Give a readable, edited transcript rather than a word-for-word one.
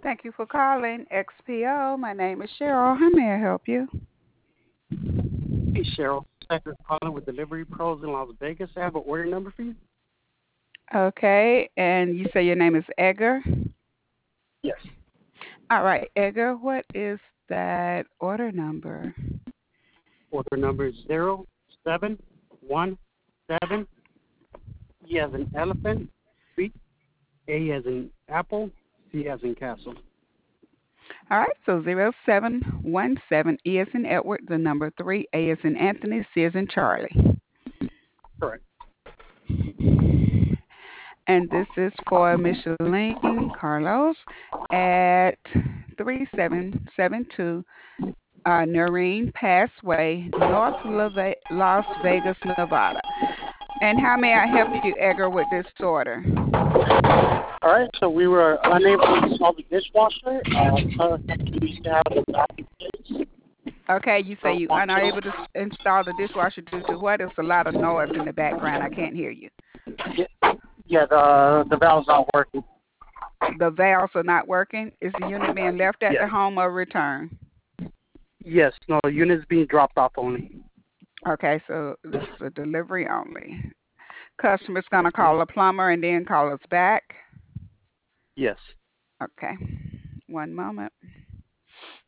Thank you for calling XPO. My name is Cheryl. How may I help you? Hey, Cheryl. Second calling with Delivery Pros in Las Vegas. I have an order number for you. Okay, and you say your name is Edgar? Yes. All right, Edgar, what is that order number? Order number is 0717. E as in elephant. B. A as in apple. C as in castle. All right, so 0717 E is in Edward, the number 3, A is in Anthony, C is in Charlie. Correct. And this is for Micheline Carlos at 3772 Noreen Passway, Las Vegas, Nevada. And how may I help you, Edgar, with this order? All right. So we were unable to install the dishwasher. We used to have it in Okay, you say you functional. unable to install the dishwasher due to what? There's a lot of noise in the background. I can't hear you. Yeah, the valve's not working. The valves are not working. Is the unit being left at the Yes. home or returned? Yes. No, the unit's being dropped off only. Okay, so this is a delivery only. Customer's going to call a plumber and then call us back. Yes. Okay, one moment.